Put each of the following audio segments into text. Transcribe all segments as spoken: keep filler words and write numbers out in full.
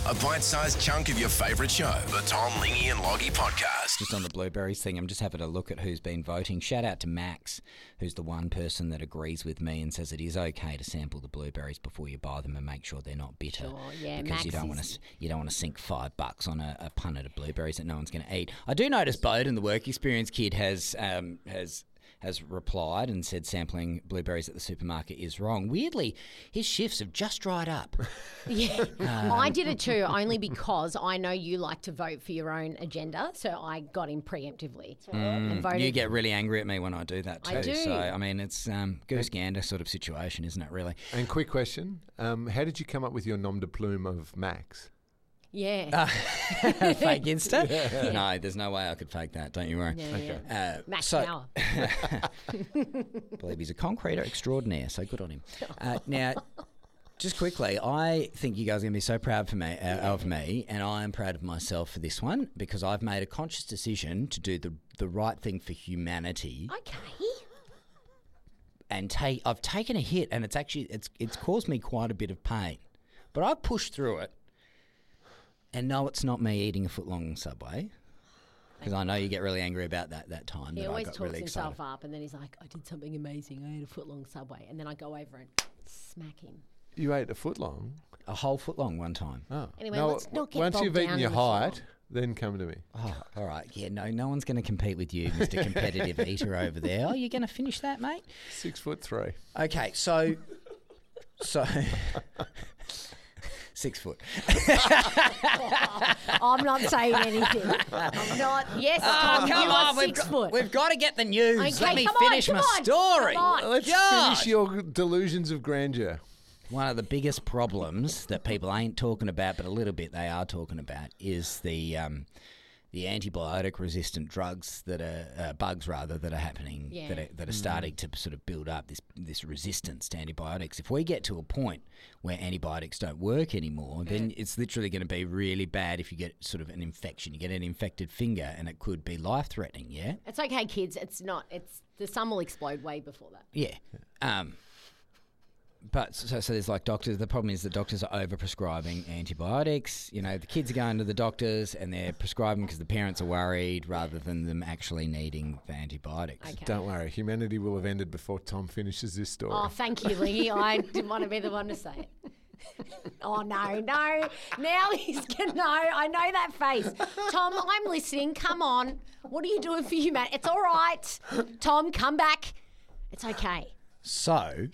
A bite-sized chunk of your favourite show. The Tom, Lingy and Loggy Podcast. Just on the blueberries thing, I'm just having a look at who's been voting. Shout out to Max, who's the one person that agrees with me and says it is okay to sample the blueberries before you buy them and make sure they're not bitter. Sure, yeah, because Max you don't is- want to you don't want to sink five bucks on a, a punnet of blueberries that no one's going to eat. I do notice Bowden, the work experience kid, has um, has. has replied and said sampling blueberries at the supermarket is wrong. Weirdly, his shifts have just dried up. Yeah, I did it too, only because I know you like to vote for your own agenda, so I got in preemptively and voted. You get really angry at me when I do that too. I do. So, I mean, it's um, goose gander sort of situation, isn't it, really? And quick question, um, how did you come up with your nom de plume of Max? Yeah, Fake Insta? No, there's no way I could fake that, don't you worry. yeah, yeah. Uh, Max so- Power. I believe he's a concreter extraordinaire, so good on him. Uh, now, just quickly, I think you guys are going to be so proud for me, uh, of me, and I am proud of myself for this one because I've made a conscious decision to do the, the right thing for humanity. Okay. And take I've taken a hit, and it's actually it's it's caused me quite a bit of pain, but I've pushed through it. And no, it's not me eating a footlong Subway, because I know you get really angry about that that time. He that always I got talks really himself excited. up, and then he's like, "I did something amazing. I ate a foot long Subway," and then I go over and smack him. You ate a foot long? A whole footlong one time. Oh. Anyway, no, let's not get once bogged you've eaten down your in the floor. height, then come to me. Oh, all right. Yeah, no, no one's going to compete with you, Mister Competitive Eater over there. Oh, you're going to finish that, mate? Six foot three. Okay, so, so, six foot. I'm not saying anything. I'm not. Yes, Oh, Tom, come you on, are we've six got, foot. we've got to get the news. Okay, Let me come on, finish come my on, story. come on. Let's God. finish your delusions of grandeur. One of the biggest problems that people ain't talking about, but a little bit they are talking about, is the um, the antibiotic-resistant drugs that are uh, bugs rather that are happening Yeah. that are, that are starting to sort of build up this this resistance to antibiotics. If we get to a point where antibiotics don't work anymore, then it's literally going to be really bad. If you get sort of an infection, you get an infected finger, and it could be life-threatening. Yeah. It's okay, kids. It's not. It's the sun will explode way before that. Yeah. Um, but so, so there's like doctors. The problem is the doctors are over-prescribing antibiotics. You know, the kids are going to the doctors and they're prescribing because the parents are worried rather than them actually needing the antibiotics. Okay. Don't worry, humanity will have ended before Tom finishes this story. Oh, thank you, Lee. I didn't want to be the one to say it. Oh, no, no. Now he's going to know. I know that face. Tom, I'm listening. Come on. What are you doing for humanity? It's all right. Tom, come back. It's okay. So,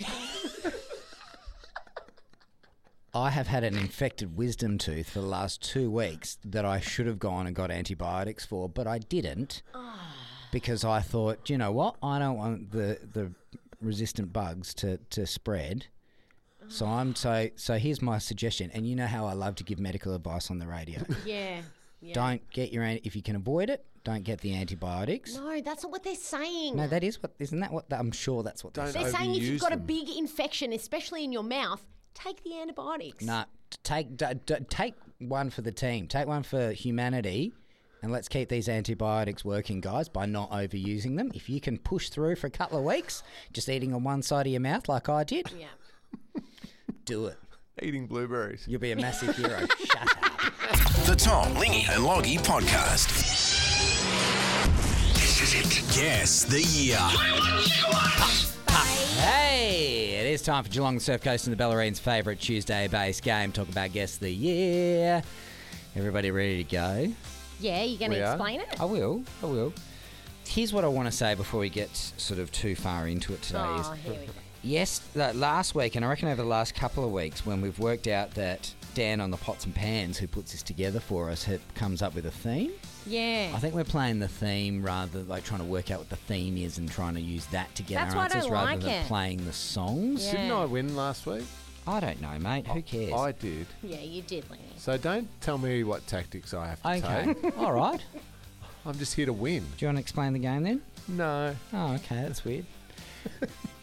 I have had an infected wisdom tooth for the last two weeks that I should have gone and got antibiotics for, but I didn't because I thought, you know what, I don't want the, the resistant bugs to, to spread. So I'm so so. Here's my suggestion, and you know how I love to give medical advice on the radio. Yeah. yeah. Don't get your an- if you can avoid it. Don't get the antibiotics. No, that's not what they're saying. No, that is what isn't that what I'm sure that's what they're Don't saying. they're saying if you've overuse got a them. big infection, especially in your mouth, take the antibiotics. No, t- take d- d- take one for the team. Take one for humanity, and let's keep these antibiotics working, guys, by not overusing them. If you can push through for a couple of weeks, just eating on one side of your mouth like I did, Yeah. do it. Eating blueberries. You'll be a massive hero. Shut up. The Tom, Lingy and Loggy Podcast. This is it. Guess the year. Hey, it is time for Geelong Surf Coast and the Bellarine's favourite Tuesday-based game. Talk about Guess the Year. Everybody ready to go? Yeah, you're going We to are. explain it? I will. I will. Here's what I want to say before we get sort of too far into it today. is Oh, here we go. Yes, that last week, and I reckon over the last couple of weeks, when we've worked out that Dan on the Pots and Pans, who puts this together for us, ha- comes up with a theme. Yeah. I think we're playing the theme rather than like trying to work out what the theme is and trying to use that to get That's our why I answers don't rather like than it. playing the songs. Yeah. Didn't I win last week? I don't know, mate. Who cares? I did. Yeah, you did, Lenny. So don't tell me what tactics I have to Okay. take. All right. I'm just here to win. Do you want to explain the game then? No. Oh, okay. That's weird.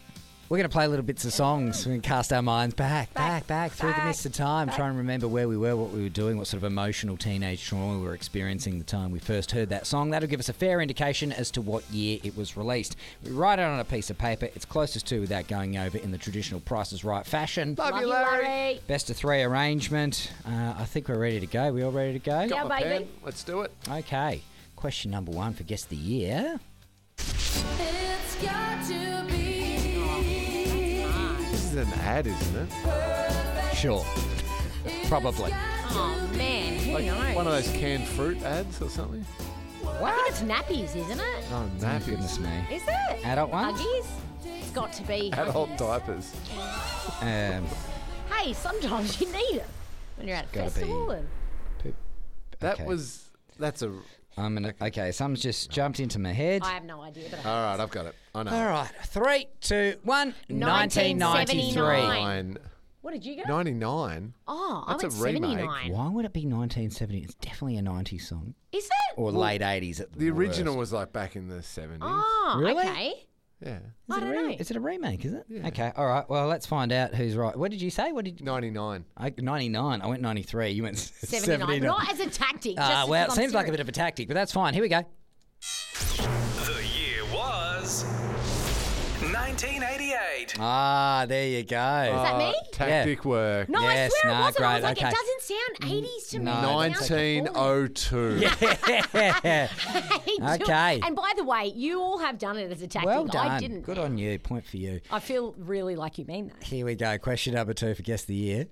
We're going to play little bits of songs. We're going to cast our minds back, back, back, through the mist of time, try and remember where we were, what we were doing, what sort of emotional teenage trauma we were experiencing the time we first heard that song. That'll give us a fair indication as to what year it was released. We write it on a piece of paper. It's closest to without going over in the traditional Price is Right fashion. Love, Love you, you, Larry. Larry. Best of three arrangement. Uh, I think we're ready to go. We all ready to go? Yeah, Got my baby. pen. Let's do it. Okay. Question number one for Guess the Year. It's got to be This is an ad, isn't it? Sure. Probably. Oh, man. Who Like knows? one of those canned fruit ads or something? I think it's nappies, isn't it? Oh, Oh, nappies. goodness me. Is it? Adult ones? Huggies? It's got to be. Adult Huggies. diapers. Um, Hey, sometimes you need it when you're at a Gotta festival. be- And That Okay. was. That's a. I'm gonna. Okay, something's just jumped into my head. I have no idea, but I All right, I've got it. I know. All right, three, two, one. nineteen nineteen ninety-three. seventy-nine. Nine. What did you go? ninety-nine. Oh, I That's went a remake. seventy-nine. Why would it be nineteen seventy? It's definitely a nineties song. Is it? Or late eighties at the The original worst. was like back in the seventies. Oh, Really? okay. Yeah. Is I it, a don't re- know. is it a remake, is it? Yeah. Okay, all right. Well, let's find out who's right. What did you say? What did you... ninety-nine. I, ninety-nine. I went ninety-three. You went seventy-nine. seventy-nine. Not as a tactic. Ah, just well, it because I'm seems like a serious. bit of a tactic, but that's fine. Here we go. The year was nineteen eighty-eight. Ah, there you go. that me? Tactic work. No, Yes, I swear nah, it wasn't. I was great, like, okay. it doesn't sound eighties to me. No, It sounds nineteen oh two. Yeah. Hey, do- Okay. And by the way, you all have done it as a tactic. Well done. I didn't. Good on you. Point for you. I feel really like you mean that. Here we go. Question number two for Guess the Year.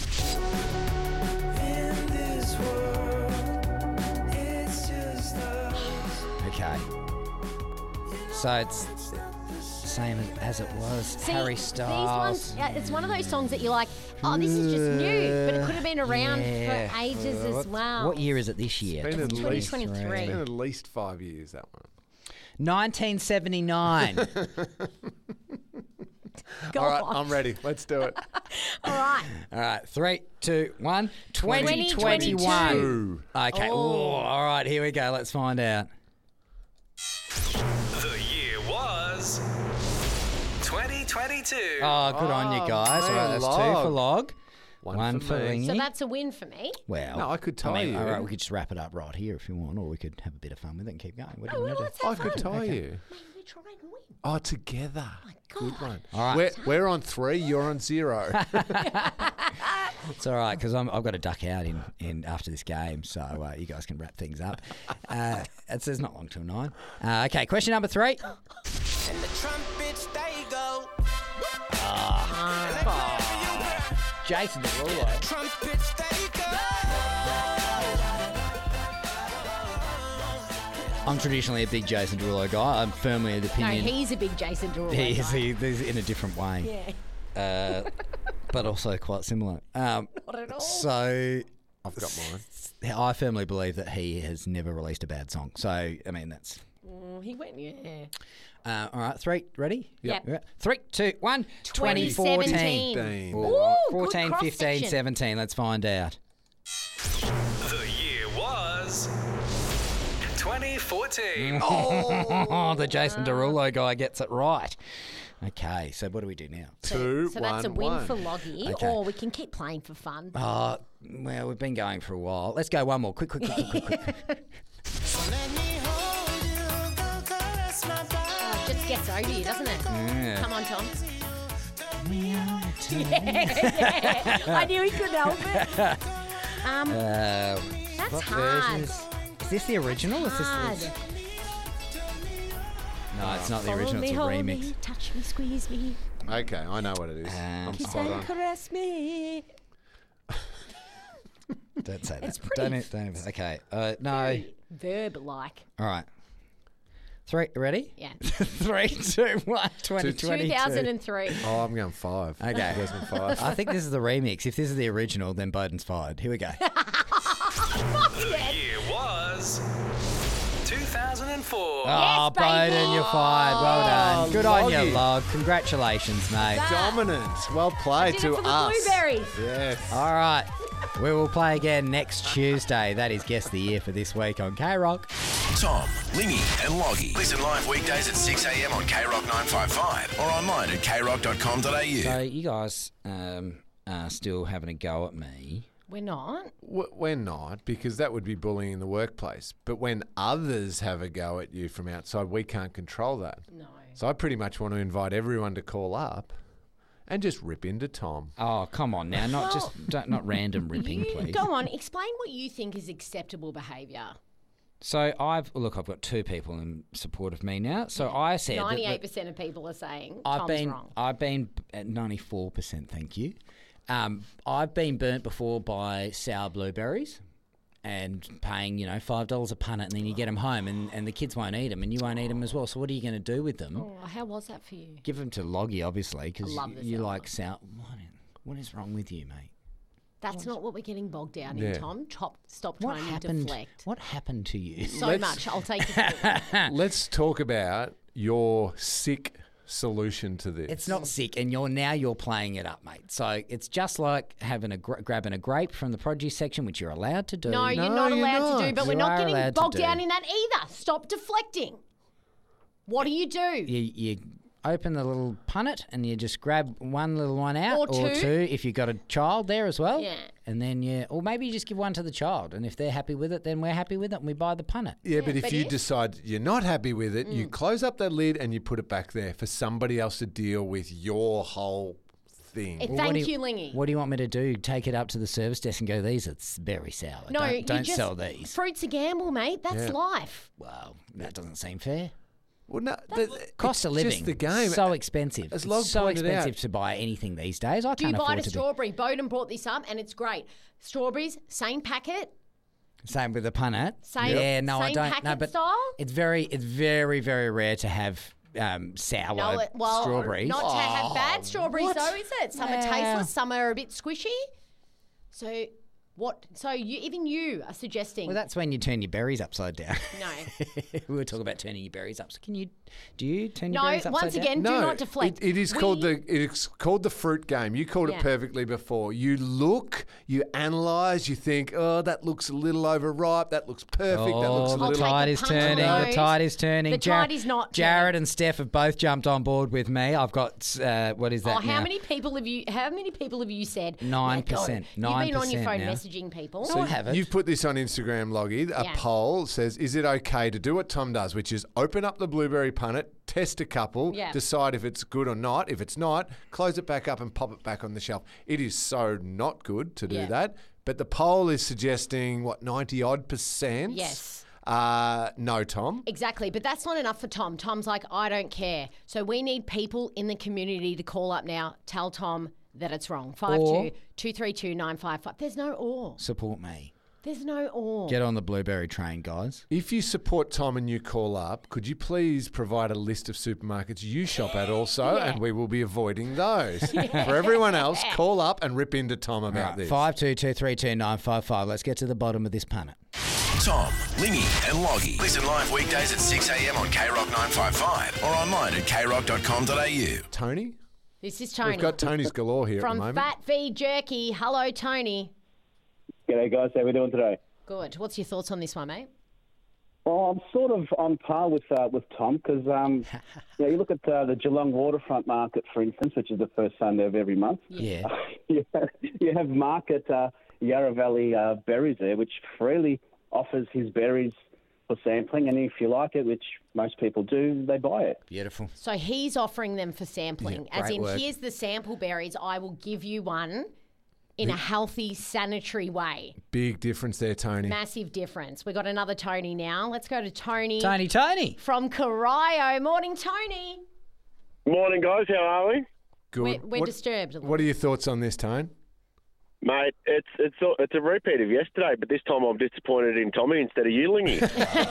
Okay. So it's same as it was. See, Harry These Styles. ones, yeah, it's one of those songs that you're like, oh, this is just new, but it could have been around Yeah. for ages Uh, as what- well. What year is it this year? Been at twenty least, twenty-three. it's been at least five years, that one. nineteen seventy-nine. Go All right, on. I'm ready. Let's do it. All right. All right, three, two, one. twenty twenty twenty-one. Ooh. Okay. Oh. Ooh, all right, here we go. Let's find out. The year was twenty twenty-two. Oh, good on you Oh, guys. All right, man, that's two for log. Log. One One, for for me. Lingy. So that's a win for me. Well, No, I could tie I mean, you. All right, we could just wrap it up right here if you want, or we could have a bit of fun with it and keep going. What do Oh, you well, want let's to have I could fun. tie Okay. you. Maybe we try and win. Oh, together. My Good God. one. All right. We're, we're on three, you're on zero. It's all right because I've got to duck out in, in after this game, so uh, you guys can wrap things up. Uh, it says not long till nine. Uh, okay, question number three. And the trumpets, they go. Jason Derulo. Trumpets, they go. I'm traditionally a big Jason Derulo guy. I'm firmly of the No, opinion he's a big Jason Derulo. he is guy. he, he's in a different way, Yeah, uh, but also quite similar. Um, not at all. so I've got mine. I firmly believe that he has never released a bad song. So I mean that's. Mm, he went, yeah. Uh, all right, three, ready? Yep. Yeah. Three, two, one. twenty fourteen. seventeen. Dean. Ooh, Ooh, good fourteen, fifteen, cross-section. seventeen. Let's find out. The year was twenty fourteen. Oh, the Jason Derulo guy gets it right. Okay, so what do we do now? Two, So that's a one, win one. for Loggy, Okay. or we can keep playing for fun. Uh, well, we've been going for a while. Let's go one more. Quick, quick, quick, quick, quick, quick. So let me hold you, go caress my body. Oh, it just gets over you, doesn't it? Yeah. Come on, Tom. Yeah, I knew he couldn't help it. Um, Uh, That's what hard. version is, is this the original? Is hard. this no, it's not the Follow original. me, It's a hold remix. me, touch me, squeeze me, Okay, I know what it is. Um, I'm kiss spot and on. caress me. Don't say that. It's pretty- Don't, it- don't. Okay. Uh, no. Verb-like. All right. Three. Ready? Yeah. Three, two, one. Twenty twenty-two. two thousand three. Oh, I'm going five. Okay. two thousand five. I think this is the remix. If this is the original, then Bowden's fired. Here we go. The year was two thousand four. Oh, baby. Bowden, you're fired. Well done. Good on you, Loggy. Log. Congratulations, mate. Dominant. Well played Did to it for the us. blueberries. Yes. All right. We will play again next Tuesday. That is Guess the Year for this week on K-Rock. Tom, Lingy and Loggy. Listen live weekdays at six a.m. on K Rock nine fifty-five or online at k rock dot com dot a u. So you guys um, are still having a go at me. We're not. W- We're not, because that would be bullying in the workplace. But when others have a go at you from outside, we can't control that. No. So I pretty much want to invite everyone to call up and just rip into Tom. Oh, come on now. Not just don't, not random ripping, You, please. go on, explain what you think is acceptable behaviour. So I've look, I've got two people in support of me now. So I said that- that ninety-eight percent of people are saying I've Tom's been wrong. I've been at ninety-four percent, thank you. Um, I've been burnt before by sour blueberries and paying, you know, five dollars a punnet, and then you get them home and, and the kids won't eat them and you won't eat them as well. So what are you going to do with them? Oh, how was that for you? Give them to Loggy, obviously, because I love the you sour like sour. What, what is wrong with you, mate? That's not what we're getting bogged down Yeah. in, Tom. Chop, stop What trying happened? to deflect. What happened to you? So Let's- much. I'll take it. Let's talk about your sick solution to this. It's not sick, and you're now you're playing it up, mate. So it's just like having a gra- grabbing a grape from the produce section, which you're allowed to do. No, you're No, not you're allowed to do, not. but we're You not are getting allowed to bogged do. down in that either. Stop deflecting. What do you do? you, you open the little punnet and you just grab one little one out, Or two. if you've got a child there as well. Yeah. And then you, or maybe you just give one to the child, and if they're happy with it, then we're happy with it, and we buy the punnet. Yeah, but if but you if- decide you're not happy with it, Mm. you close up that lid and you put it back there for somebody else to deal with your whole thing. It- Well, what Thank do you, Lingy. What do you want me to do? Take it up to the service desk and go, these are very sour. No, don't, you don't just, sell these. Fruit's a gamble, mate. That's Yeah. life. Well, that doesn't seem fair. Well, no, the, Cost of it's living. just the game. So expensive. As It's Log so pointed expensive out- to buy anything these days. I Do you can't buy afford a to strawberry? Bowden brought this up, and it's great. Strawberries, same packet. be. Same with the punnet. Same- yeah, no, I same don't. No, packet but style? it's very, it's very, very rare to have um, sour No, it, well, strawberries. not to have bad strawberries what? though, is it? Some are Wow. tasteless, some are a bit squishy. So what? So you, even you are suggesting? Well, that's when you turn your berries upside down. no, we were talking about turning your berries up. So can you? Do you turn your no. berries upside Once down? again, do no, not deflect. It, it is We- called the it's called the fruit game. You called Yeah. it perfectly before. You look, you analyse, you think, oh, that looks a little overripe. That looks perfect. that looks a Oh, the I'll little. take tide a is punch on turning. The those. tide is turning. The Jar- tide is not Jared turning. and Steph have both jumped on board with me. I've got uh, what is that Oh, how now? many people have you? How many people have you said? Nine "Let go"? percent. You've been on your Nine phone percent messaging people. No, I haven't. You've put this on Instagram, Loggy. A Yeah. poll says, is it okay to do what Tom does, which is open up the blueberry punnet, test a couple, Yeah. decide if it's good or not. If it's not, close it back up and pop it back on the shelf. It is so not good to do Yeah. that. But the poll is suggesting, what, ninety odd percent? Yes. Uh, no, Tom. Exactly, but that's not enough for Tom. Tom's like, I don't care. So we need people in the community to call up now. Tell Tom that it's wrong. Five two two three two nine five five. There's no or. Support me. There's no or. Get on the blueberry train, guys. If you support Tom and you call up, could you please provide a list of supermarkets you shop at also, Yeah. and we will be avoiding those. For everyone else, call up and rip into Tom about Right, this. five two two three two nine five five. Let's get to the bottom of this punnet. Tom, Lingy and Loggy. Listen live weekdays at six a.m. on K Rock nine fifty-five or online at k rock dot com dot a u. Tony? This is Tony. We've got Tony's galore here at the from moment. Fat V Jerky. Hello, Tony. G'day guys, how we doing today? Good. What's your thoughts on this one, mate? Well, I'm sort of on par with uh, with Tom because um, you, know, you look at uh, the Geelong Waterfront Market, for instance, which is the first Sunday of every month. Yeah. you, have, you have Market uh, Yarra Valley uh, Berries there, which freely offers his berries for sampling, and if you like it, which most people do, they buy it. Beautiful. So he's offering them for sampling. Yeah, As great in, work. here's the sample berries. I will give you one in a healthy, sanitary way. Big difference there, Tony. Massive difference. We got another Tony now. Let's go to Tony, Tony, Tony. from Corio. Morning, Tony. Morning, guys. How are we? Good. We're, we're what, disturbed. a little. what are your thoughts on this, Tone? Mate, it's it's a, it's a repeat of yesterday, but this time I'm disappointed in Tommy instead of you, Lingy.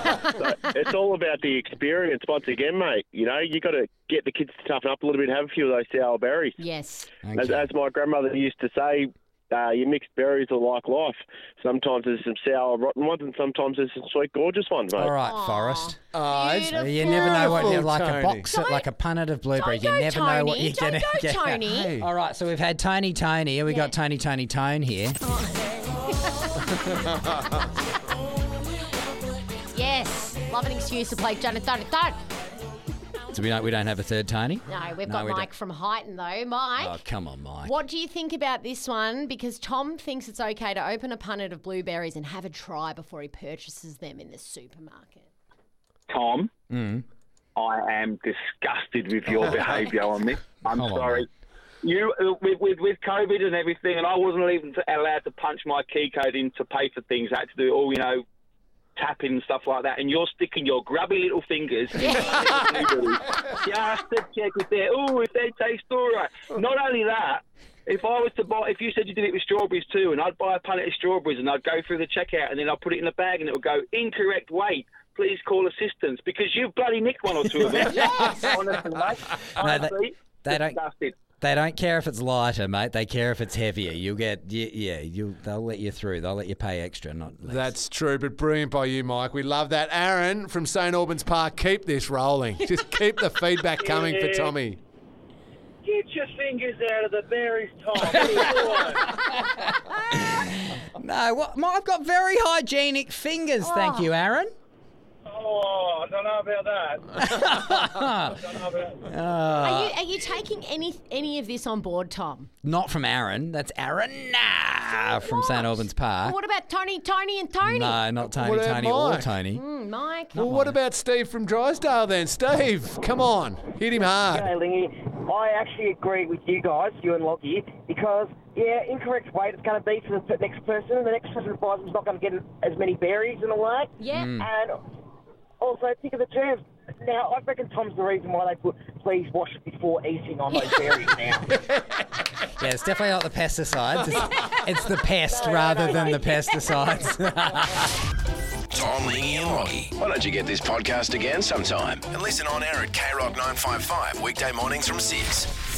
So it's all about the experience once again, mate. You know, you got to get the kids to toughen up a little bit, have a few of those sour berries. Yes. Thank As, you. as my grandmother used to say, uh, your mixed berries are like life. Sometimes there's some sour, rotten ones, and sometimes there's some sweet, gorgeous ones, mate. All right, Aw, Forrest. Oh, it's beautiful. You never know what Beautiful, like a Tony. box, Don't- like a punnet of blueberries. Don't You go, never Tony. know what you're Don't gonna go, get. Tony. Hey. All right, so we've had Tony, Tony, and we Yeah. got Tony, Tony, Tone here. Yes. Love an excuse to play Janet Don't Don't. So we don't, we don't have a third Tony? No, we've No, got we Mike don't. from Highton, though. Mike, Oh, come on, Mike. what do you think about this one? Because Tom thinks it's okay to open a punnet of blueberries and have a try before he purchases them in the supermarket. Tom, Mm. I am disgusted with your behaviour on this. I'm Come on, sorry. mate. You uh, with, with with COVID and everything, and I wasn't even allowed to punch my key code in to pay for things. I had to do it all, you know, tapping and stuff like that. And you're sticking your grubby little fingers in blueberries just to check if they oh if they taste all right. Not only that. If I was to buy, if you said you did it with strawberries too, and I'd buy a punnet of strawberries and I'd go through the checkout and then I'd put it in a bag and it would go, incorrect weight, please call assistance, because you bloody nicked one or two of them. Honestly, mate. Honestly, they don't- disgusted. They don't care if it's lighter, mate. They care if it's heavier. You'll get, yeah, yeah you they'll let you through. They'll let you pay extra, not less. That's true, but brilliant by you, Mike. We love that. Aaron from Saint Albans Park, keep this rolling. Just keep the feedback coming for Yeah. Tommy. Get your fingers out of the berries, Tom. No, what, Mike, I've got very hygienic fingers, thank you, Aaron. Oh, I don't know about that. I don't know about that. Are you are you taking any any of this on board, Tom? Not from Aaron. That's Aaron nah, from Saint Albans Park. What about Tony, Tony, and Tony? No, not Tony, What about Tony, or Mike? Tony. Mm, Mike. Well, what about Steve from Drysdale then? Steve, come on. Hit him hard. Okay, Lingy, I actually agree with you guys, you and Lockie, because, yeah, incorrect weight it's going to be for the next person, and the next person who buys them's not going to get as many berries and all that. Yeah. Mm. And also, think of the terms. Now, I reckon Tom's the reason why they put please wash it before eating on those berries now. Yeah, it's definitely not the pesticides. It's, it's the pest rather than the pesticides. Tom, Lingy and Lockie. Why don't you get this podcast again sometime and listen on air at K Rock nine five five weekday mornings from six.